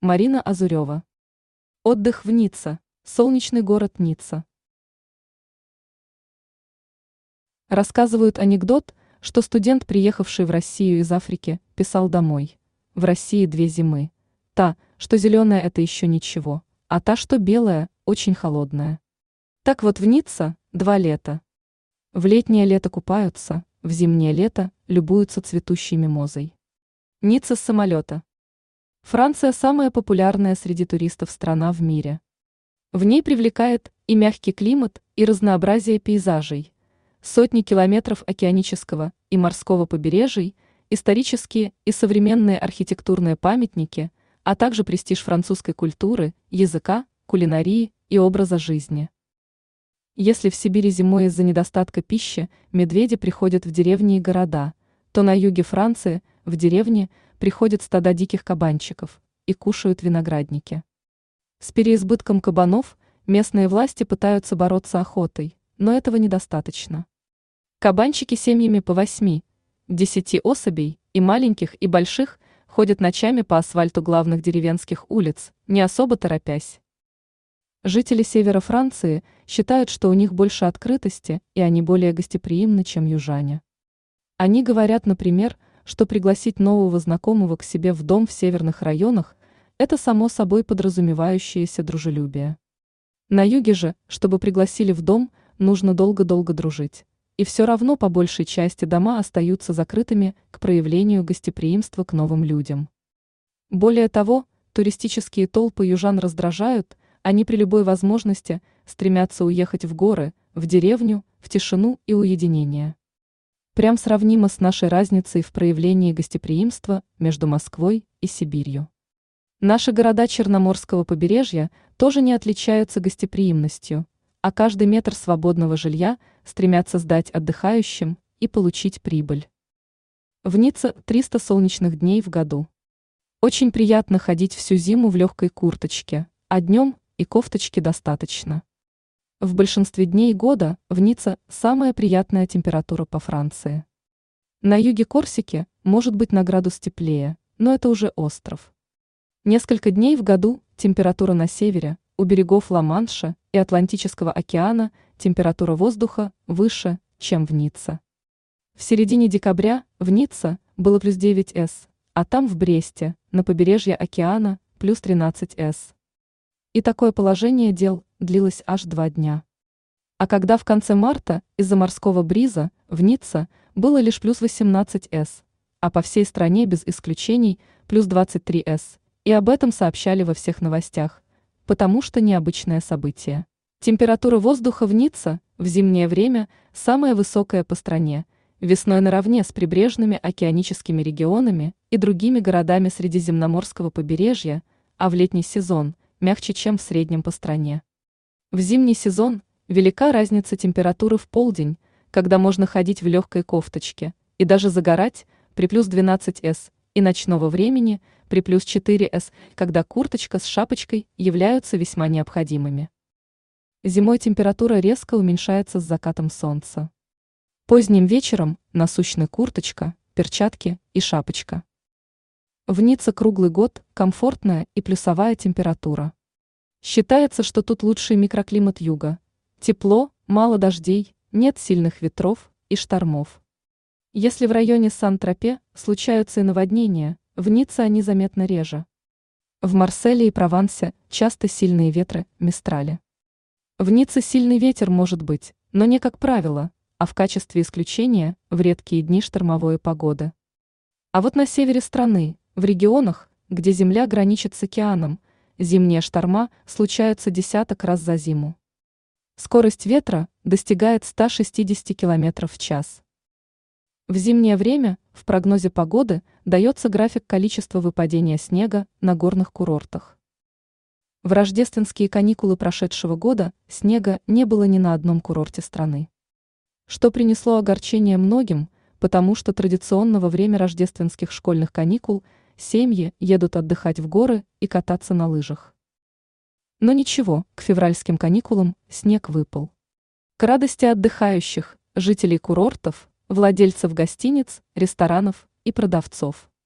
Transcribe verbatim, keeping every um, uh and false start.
Марина Азурева. Отдых в Ницце. Солнечный город Ницца. Рассказывают анекдот, что студент, приехавший в Россию из Африки, писал домой: в России две зимы. Та, что зеленая, это еще ничего, а та, что белая, очень холодная. Так вот в Ницце два лета. В летнее лето купаются, в зимнее лето любуются цветущей мимозой. Ницца с самолета. Франция самая популярная среди туристов страна в мире. В ней привлекает и мягкий климат, и разнообразие пейзажей, сотни километров океанического и морского побережий, исторические и современные архитектурные памятники, а также престиж французской культуры, языка, кулинарии и образа жизни. Если в Сибири зимой из-за недостатка пищи медведи приходят в деревни и города, то на юге Франции в деревни приходят стада диких кабанчиков и кушают виноградники. С переизбытком кабанов местные власти пытаются бороться охотой, но этого недостаточно. Кабанчики семьями по восьми, десяти особей, и маленьких, и больших, ходят ночами по асфальту главных деревенских улиц, не особо торопясь. Жители севера Франции считают, что у них больше открытости, и они более гостеприимны, чем южане. Они говорят, например, что пригласить нового знакомого к себе в дом в северных районах – это само собой подразумевающееся дружелюбие. На юге же, чтобы пригласили в дом, нужно долго-долго дружить. И все равно по большей части дома остаются закрытыми к проявлению гостеприимства к новым людям. Более того, туристические толпы южан раздражают, они при любой возможности стремятся уехать в горы, в деревню, в тишину и уединение. Прям сравнимо с нашей разницей в проявлении гостеприимства между Москвой и Сибирью. Наши города Черноморского побережья тоже не отличаются гостеприимностью, а каждый метр свободного жилья стремятся сдать отдыхающим и получить прибыль. В Ницце триста солнечных дней в году. Очень приятно ходить всю зиму в легкой курточке, а днем и кофточки достаточно. В большинстве дней года в Ницце самая приятная температура по Франции. На юге Корсики может быть на градус теплее, но это уже остров. Несколько дней в году температура на севере, у берегов Ла-Манша и Атлантического океана температура воздуха выше, чем в Ницце. В середине декабря в Ницце было плюс девять градусов, а там в Бресте, на побережье океана, плюс тринадцать градусов. И такое положение дел длилось аж два дня. А когда в конце марта из-за морского бриза в Ницце было лишь плюс восемнадцать градусов, а по всей стране без исключений плюс двадцать три градуса, и об этом сообщали во всех новостях, потому что необычное событие. Температура воздуха в Ницце в зимнее время самая высокая по стране, весной наравне с прибрежными океаническими регионами и другими городами Средиземноморского побережья, а в летний сезон мягче, чем в среднем по стране. В зимний сезон велика разница температуры в полдень, когда можно ходить в легкой кофточке, и даже загорать при плюс двенадцать градусов, и ночного времени при плюс четыре градуса, когда курточка с шапочкой являются весьма необходимыми. Зимой температура резко уменьшается с закатом солнца. Поздним вечером насущная курточка, перчатки и шапочка. В Ницце круглый год комфортная и плюсовая температура. Считается, что тут лучший микроклимат юга. Тепло, мало дождей, нет сильных ветров и штормов. Если в районе Сан-Тропе случаются и наводнения, в Ницце они заметно реже. В Марселе и Провансе часто сильные ветры, мистрали. В Ницце сильный ветер может быть, но не как правило, а в качестве исключения в редкие дни штормовой погоды. А вот на севере страны, в регионах, где земля граничит с океаном, зимние шторма случаются десяток раз за зиму. Скорость ветра достигает ста шестидесяти километров в час. В зимнее время в прогнозе погоды дается график количества выпадения снега на горных курортах. В рождественские каникулы прошедшего года снега не было ни на одном курорте страны. Что принесло огорчение многим, потому что традиционно во время рождественских школьных каникул семьи едут отдыхать в горы и кататься на лыжах. Но ничего, к февральским каникулам снег выпал. К радости отдыхающих, жителей курортов, владельцев гостиниц, ресторанов и продавцов.